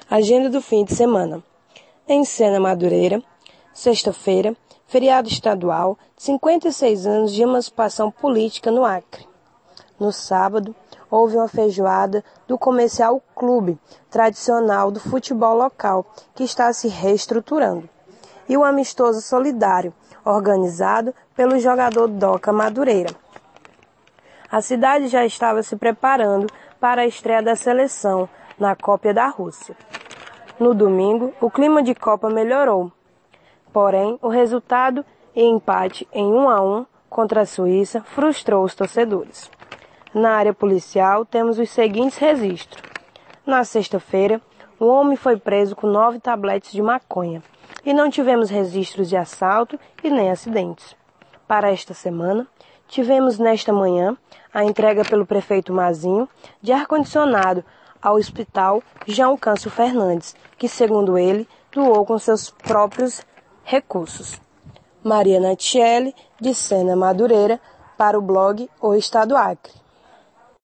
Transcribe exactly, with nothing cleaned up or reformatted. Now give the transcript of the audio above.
Agenda do fim de semana. Em Sena Madureira, sexta-feira, feriado estadual, cinquenta e seis anos de emancipação política no Acre. No sábado, houve uma feijoada do Comercial Clube, tradicional do futebol local, que está se reestruturando, e o amistoso solidário, organizado pelo jogador Doca Madureira. A cidade já estava se preparando para a estreia da seleção na Copa da Rússia. No domingo, o clima de Copa melhorou, porém, o resultado e empate em um a um contra a Suíça frustrou os torcedores. Na área policial, temos os seguintes registros. Na sexta-feira, um homem foi preso com nove tabletes de maconha e não tivemos registros de assalto e nem acidentes. Para esta semana, tivemos nesta manhã a entrega pelo prefeito Mazinho de ar-condicionado ao Hospital João Câncio Fernandes, que, segundo ele, doou com seus próprios recursos. Maria Natiele, de Sena Madureira, para o blog O Estado Acre.